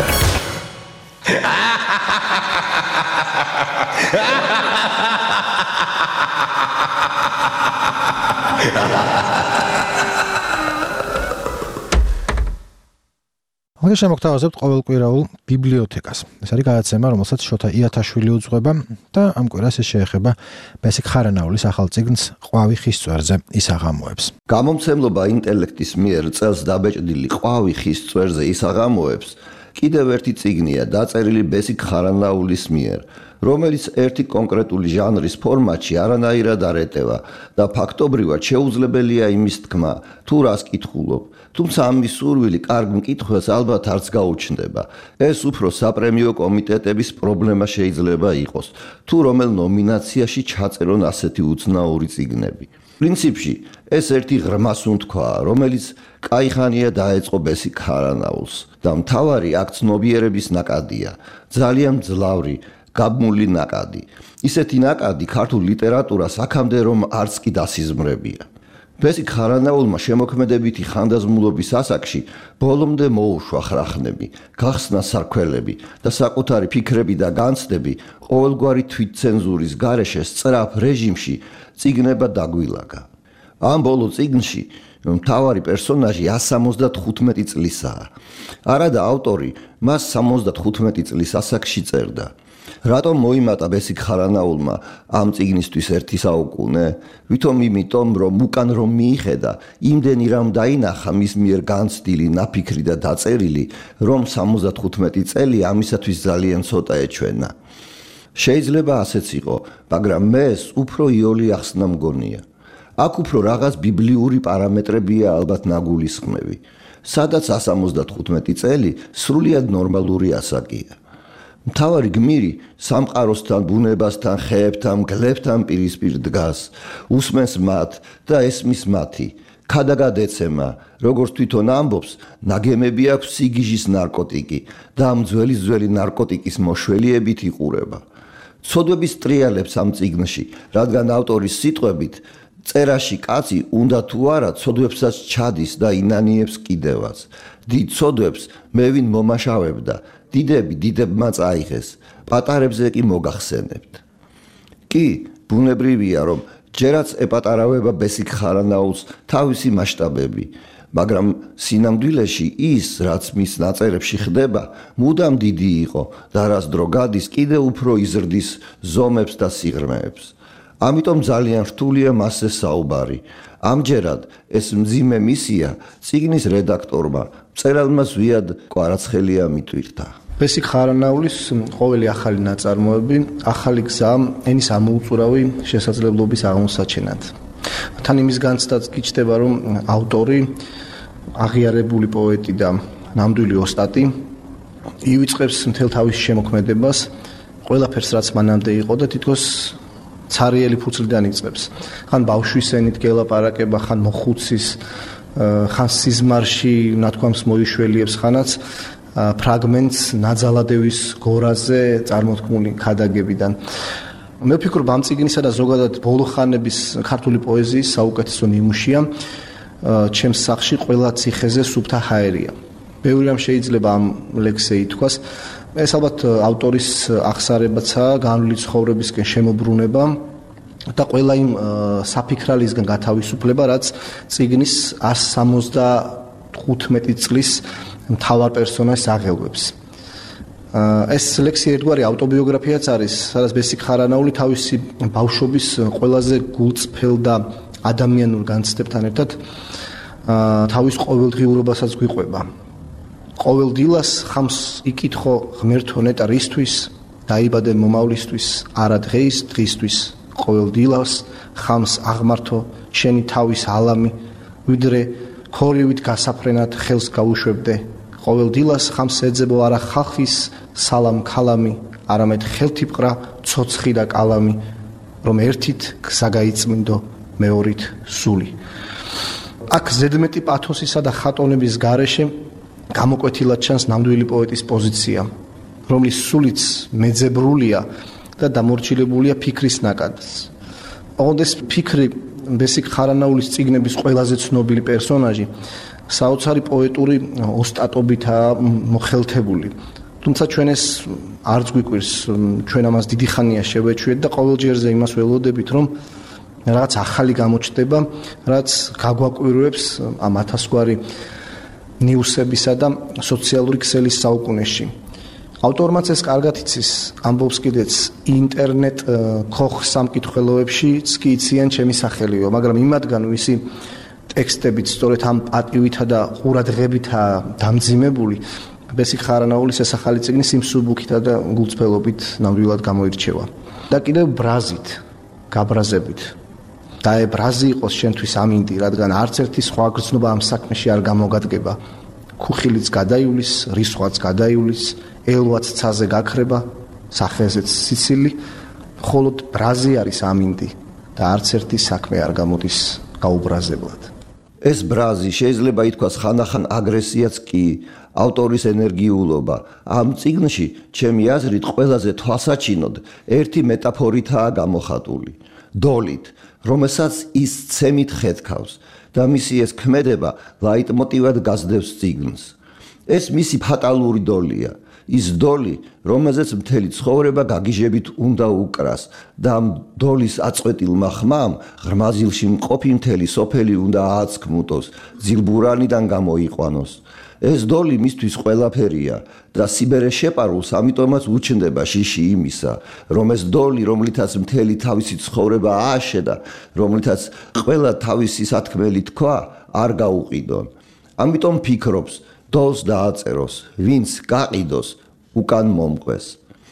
ახლა შემოგთავაზებთ ყოველკვირაულ ბიბლიოთეკას. ეს არის გადაცემა, რომელსაც შოთა იათაშვილი უძღვება და ამ კვირას ეს შეეხება ბესიკ ხარანაულის ახალ წიგნს ყვავი ხის წვერზე ისაღამოებს. გამომცემლობა ინტელექტის მიერ წელს დაბეჭდილი ყვავი ხის წვერზე ისაღამოებს კიდევ ერთი წიგნია დაწერილი ბესიკ ხარანაულის მიერ, რომელიც ერთი კონკრეტული ჟანრის ფორმატში არანაირად არ ეტევა და ფაქტობრივად შეუძლებელია იმის თქმა, თუ რას კითხულობ. თუმცა ამის სურვილი კარგ მკითხვას ალბათ არც გაუჩნდება. ეს უფრო საპრემიო კომიტეტების პრობლემა შეიძლება იყოს, თუ რომელ ნომინაციაში ჩაწერონ ასეთი უცნაური წიგნები. პრინციპში ეს ერთი ღრმა სუნთქვაა, რომელიც კაიხანია დაეწყო ბესიკ ხარანაულს და მთავარი აქ ცნობიერების ნაკადია, ძალიან მძლავრი, გაბმული ნაკადი. ისეთი ნაკადი ქართულ ლიტერატურას აქამდე რომ არც კი დასიზმრებია. ბესიკ ხარანაულმა შემოქმედებითი ხანდაზმულობის ასაკში ბოლომდე მოუშვა ხრახნები, გახსნა სარქველები და საკუთარი ფიქრები და განცდები ყოველგვარი თვითცენზურის გარეშე სწრაფ რეჟიმში წიგნება დაგვილაგა. ამ ბოლო წიგნში მთავარი პერსონაჟი სამოცდათხუთმეტი წლისაა. არადა ავტორი მას სამოცდათხუთმეტი წლის ასაკში წერდა. რატომ მოიმატა ბესიკ ხარანაულმა ამ წიგნისთვის ერთი საუკუნე? ვითომ იმიტომ, რომ უკან რომ მიიხედა, იმდენი რამ დაინახა მის მიერ განცდილი, ნაფიქრი და დაწერილი, რომ სამოცდათხუთმეტი წელი ამისათვის ძალიან ცოტა ეჩვენა. შეიძლება ასეც იყო, მაგრამ მეს უფრო იოლი ახსნა მგონია. აქ უფრო რაღაც ბიბლიური პარამეტრებია ალბათ ნაგულისხმები. სადაც სამოცდათხუთმეტი წელი სრულიად ნორმალური ასაკია. მთავარი გმირი სამყაროსთან, ბუნებასთან, ხეებთან, მგლებთან პირისპირ დგას, უსმენს მათ და ესმის მათი. ქადაგადეცემა, როგორც თვითონ ამბობს, ნაგემები აქვს სიგიჟის ნარკოტიკი და ამ ძველი-ძველი ნარკოტიკის მოშველიებით იყურება. ცოდვების ტრიალებს ამ წიგნში, რადგან ავტორის სიტყვებით წერაში კაცი უნდა თუ არა ცოდვებსაც ჩადის და ინანიებს კიდევაც. დიდ ცოდვებს მე ვინ მომაშავებდა, დიდები დიდებმა წაიღეს, პატარებზე კი მოგახსენებთ. კი, ბუნებრივია, რომ ჯერაც ეპატარავება ბესიკ ხარანაულს თავისი მასშტაბები, მაგრამ სინამდვილეში ის, რაც მის ნაწერებში ხდება, მუდამ დიდი იყო და რას დრო გადის, კიდევ უფრო იზრდის ზომებს და სიღრმეებს. ამიტომ ძალიან რთულია მასზე საუბარი. ამჯერად ეს მძიმე მისია წიგნის რედაქტორმა, მწერალმა ზვიად კვარაცხელია მიტვირთა. ბესიკ ხარანაულის ყოველი ახალი ნაწარმოები, ახალი გზა ენის ამოუწურავი შესაძლებლობის აღმოსაჩენად. თან იმის განცდაც გიჩნდება, რომ ავტორი, აღიარებული პოეტი და ნამდვილი ოსტატი ივიწყებს მთელ თავის შემოქმედებას, ყველაფერს რაც მანამდე იყო და თითქოს ცარიელი ფუძლიდან იწყებს. ხან ბავშვის ენით გელაპარაკება, ხან მოხუცის, ხან სიზმარში ნათქვამს მოიშველიებს, ხანაც ფრაგმენტს ნაძალადევის გორაზე წარმოთქმული ქადაგებიდან. მე ვფიქრობ, ამ წიგნისა და ზოგადად ბოლო ხანების ქართული პოეზიის საუკეთესო ნიმუშია, ჩემს სახლში ყველა ციხეზე სუფთა ჰაერია. ბევრი რამ შეიძლება ამ ლექსზე ითქვას. ეს ალბათ ავტორის აღსარებაცაა განვლილი ცხოვრებისკენ შემოbrunება და ყველა იმ საფიქრალისგან გათავისუფლება, რაც წიგნის εκατს სამოცდათხუთმეტი წლის მთავარ პერსონაჟს აღელვებს. ეს ლექსი ერთგვარი ავტობიოგრაფიაც არის, სადაც ბესიკ ხარანაული თავისი ბავშვობის ყველაზე გულწრფელ და ადამიანურ განცდებთან ერთად თავის ყოველდღიურობასაც გვიყვება. ყოველ დილას ხამს იკითხო ღმერთო ნეტა რისთვის, დაიბადე მომავლისთვის, არა დღეის დღისთვის. ყოველ დილას ხამს აღმართო შენი თავის ალამი, ვიდრე ქორივით გასაფრენად ხელს გაუშვებდე. ყოველ დილას ხამს ეძებო არა ხალხის სალამ ქალამი, არამედ ხელთიპყრა ცოცხი და კალამი, რომ ერთით გზა გაიწმინდო, მეორით სული. აქ ზედმეტი პათოსისა და ხატონების გარეშე გამოკვეთილად ჩანს ნამდვილი პოეტის პოზიცია, რომლის სულიც მეძებრულია და დამორჩილებულია ფიქრის ნაკადს. ოღონდ ეს ფიქრი ბესიკ ხარანაულის წიგნების ყველაზე ცნობილი პერსონაჟი საოცარი პოეტური ოსტატობითაა მოხელთებული. თუმცა ჩვენ ეს არც გვიკვირს, ჩვენ ამას დიდი ხანია შევეჩვიეთ და ყოველჯერზე იმას ველოდებით, რომ რაღაც ახალი გამოჩნდება, რაც გაგვაკვირვებს ამ ათასგვარი ნიუსებისა და სოციალური ქსელის საუკუნეში. ავტორმაც ეს კარგად იცის, ამბობს კიდეც ინტერნეტ ქოხ სამკითხველოებშიც კი იციან ჩემი სახელიო, მაგრამ იმათგან ვისი ტექსტებით სწორედ ამ პატივითა და ყურადღებითაა დამძიმებული, ბესიკ ხარანაულის ეს ახალი წიგნი სიმსუბუქითა და გულწრფელობით ნამდვილად გამოირჩევა. და კიდევ ბრაზით, გაბრაზებით. დაე ბრაზი იყოს შენთვის ამინდი, რადგან არც ერთი სხვა გრძნობა ამ საქმეში არ გამოგადგება. ქუხილიც გადაივლის, რისხვაც გადაივლის, ელვაც ცაზე გაქრება, სახეზეც სიცილი, მხოლოდ ბრაზი არის ამინდი და არც ერთი საქმე არ გამოდის გაუბრაზებლად. ეს ბრაზი შეიძლება ითქვას ხანახან აგრესიაც კი, ავტორის ენერგიულობა. ამ წიგნში, ჩემი აზრით, ყველაზე თვალსაჩინოდ ერთი მეტაფორითაა გამოხატული. დოლით, რომელსაც ის ცემით ხედქავს და მისი ეს ქმედება ლაიტმოტივად გასდევს წიგნს. ეს მისი ფატალური დოლია. ის დოლი, რომელზეც მთელი ცხოვრება გაგიჟებით უნდა უკრას და ამ დოლის აწყვეტილმა ხმამ ღრმაზილში მყოფი მთელი სოფელი უნდა ააცქმუტოს, ძილბურანიდან გამოიყვანოს. ეს დოლი მისთვის ყველაფერია და სიბერე შეპარულს ამიტომაც უჩნდება შიში იმისა, რომ ეს დოლი, რომლითაც მთელი თავისი ცხოვრება ააშედა, რომლითაც ყველა თავისი სათქმელი თქვა, არ გაუყიდონ. ამიტომ ფიქრობს, დოლს დააწეროს, ვინც გაყიდოს, უკან მომყვეს.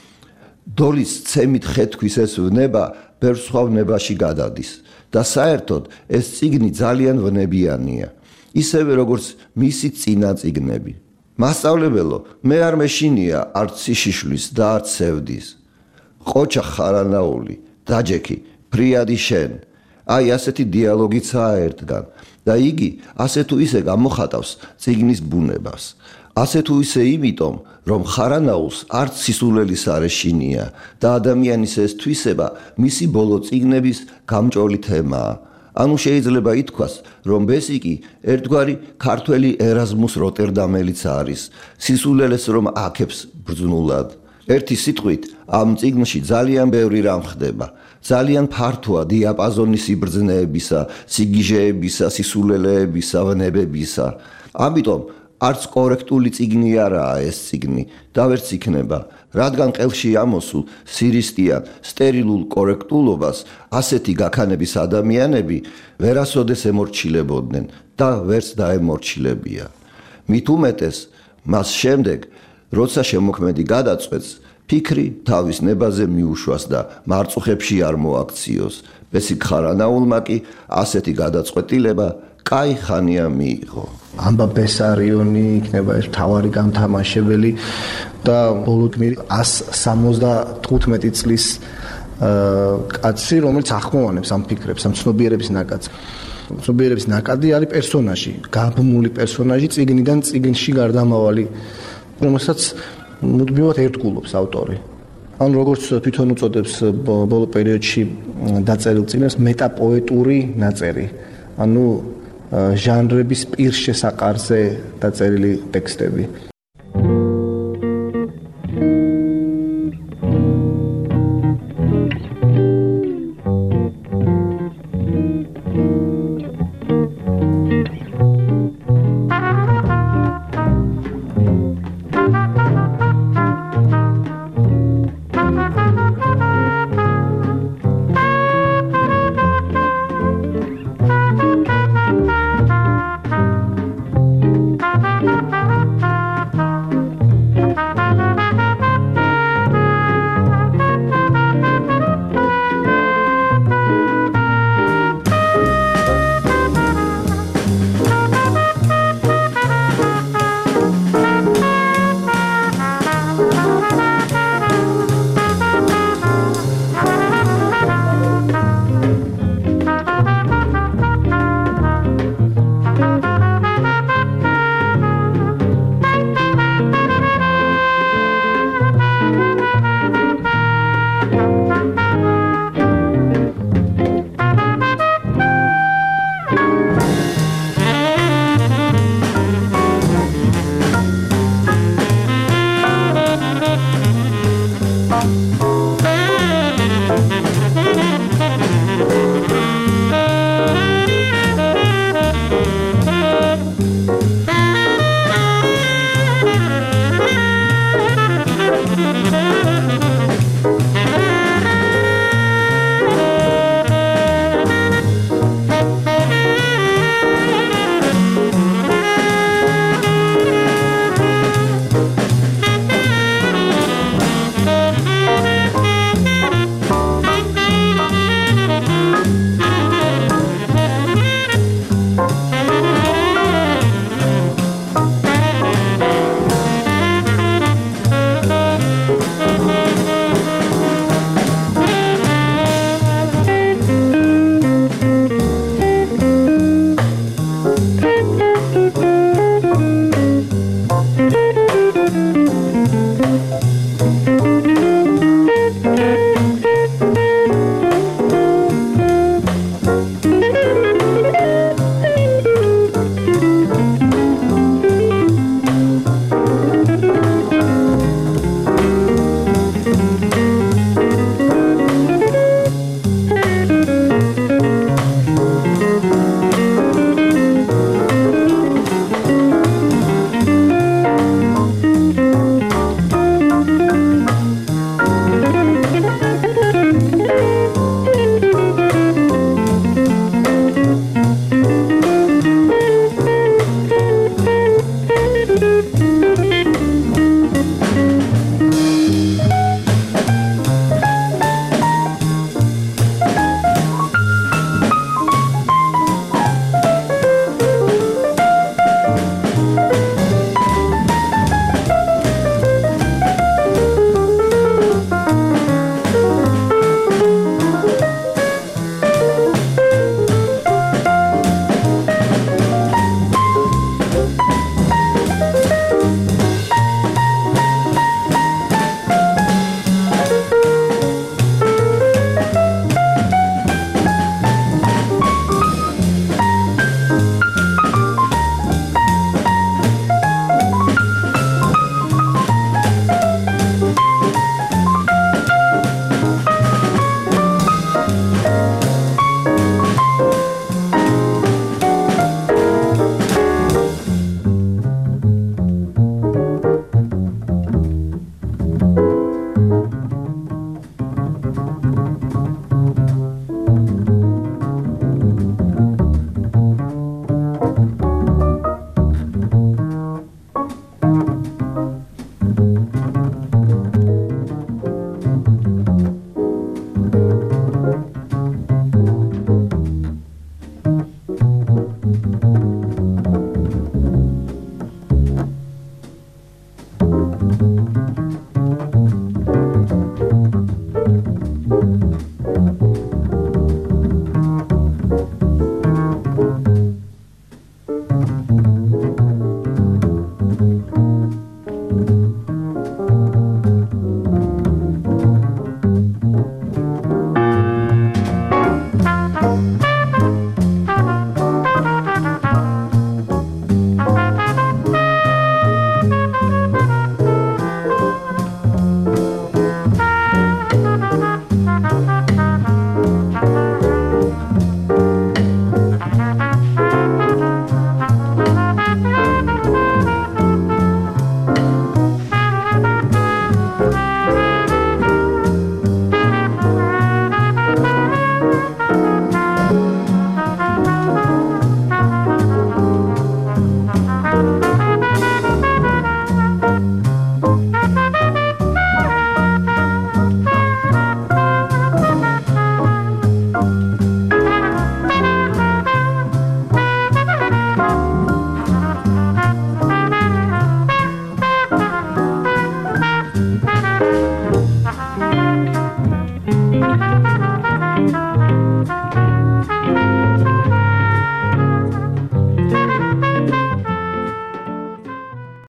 დოლის ცემით ხედქვის ეს ვნება ბევრ სხვა ვნებაში გადადის და საერთოდ ეს წიგნი ძალიან ვნებიანია. ისევე როგორც მისი წინა წიგნები. მასწავლებელო, მე არ მეშინია არც სიშიშვლის და არც სევდის. ყოჩა ხარანაული, დაჯექი, ფრიადი შენ. აი ასეთი დიალოგიცაა ერთგან და იგი ასე თუ ისე გამოხატავს წიგნის ბუნებას. ასე თუ ისე იმიტომ, რომ ხარანაულს არც სისულელის არ ეშინია და ადამიანის ეს თვისება მისი ბოლო წიგნების გამჭოლი თემაა. ანუ შეიძლება ითქვას, რომ ბესიკი ერთგვარი ქართველი ერაზმუს როტერდამელიც არის, სისულელეს რომ აქებს ბრძნულად. ერთი სიტყვით, ამ წიგნში ძალიან ბევრი რამ ხდება. ძალიან ფართოა დიაპაზონი სიბრძნეებისა, სიგიჟეებისა, სისულელეებისა, ვნებებისა. ამიტომ არც კორექტული წიგნი არაა ეს წიგნი და ვერც იქნება, რადგან ყელში ამოსულ სირისტიან სტერილულ კორექტულობას ასეთი გაქანების ადამიანები ვერასოდეს ემორჩილებოდნენ და ვერც დაემორჩილებია. მით უმეტეს, მას შემდეგ, როცა შემოქმედი გადაწყვეტს, ფიქრი თავის ნებაზე მიუშვას და მარწუხებში არ მოაქციოს. ბესიკ ხარანაულმა კი ასეთი გადაწყვეტილება კაი ხანია მიიღო. ამბა ბესარიონი იქნება ეს თავარი გამთამაშებელი და ბოლოდმირი εκατს სამოცდათხუთმეტი წლის კაცი, რომელიც ახმოვანებს ამ ფიქრებს, ამ ცნობიერების ნაკადს. ცნობიერების ნაკადი არის პერსონაჟი, გაბმული პერსონაჟი წიგნიდან წიგნში გარდამავალი, რომელსაც მუდმივად ერთგულობს ავტორი. ან როგორც თვითონ უწოდებს ბოლო პერიოდში დაწერილ წიგნებს მეტაპოეტური ნაწერი. ანუ ჟანრების პირშესაყარზე დაწერილი ტექსტები.